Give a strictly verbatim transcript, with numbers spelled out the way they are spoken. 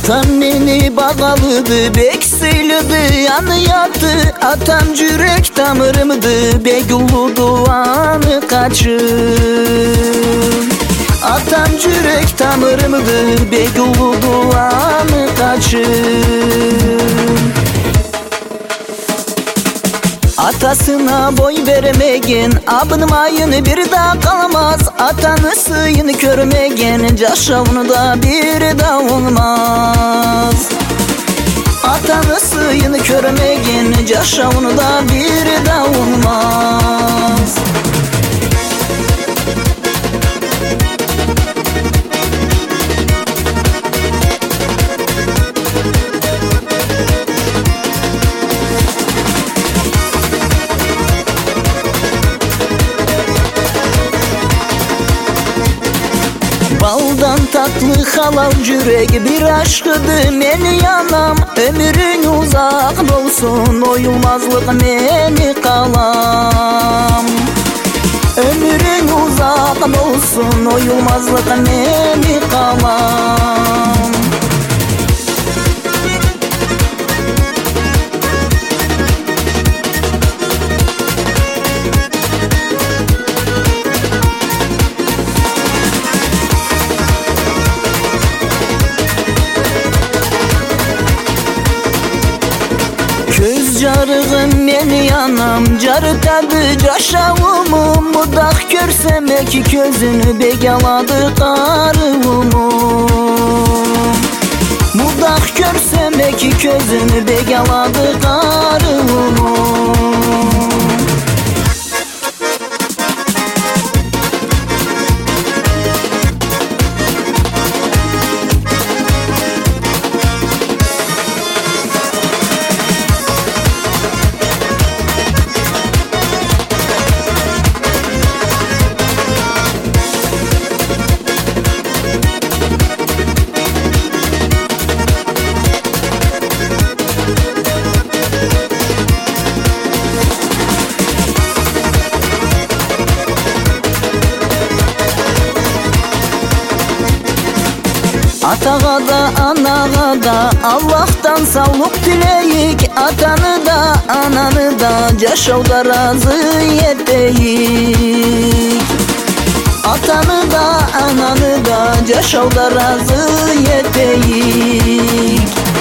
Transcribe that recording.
Anneni bağalıdı, bek sıylıdı, yanı yattı. Atam cürek damarımdı, begullu duanı kaçın. Atam cürek damarımdı, begullu duanı kaçın. Atasına boy veremegen, abının ayını bir daha kalamaz. Atanı sıyını körmegen, caşavını da bir daha olmaz. Atanı sıyını körmegen, caşavını da bir daha olmaz. Baldan tatlı halal cürek bir aşkıdı meni yanam. Ömrün uzak olsun, oyulmazlık meni kalam. Ömrün uzak olsun, oyulmazlık meni kalam. Göz carığım meni yanam, carı tadı caşavımı. Mudak görsem ki gözünü begaladı karımı. Mudak görsem ki gözünü begaladı karımı. Atağa da anağa da Allah'tan sağlık dileyik. Atanı da ananı da caşavda razı yeteyik. Atanı da ananı da caşavda razı yeteyik.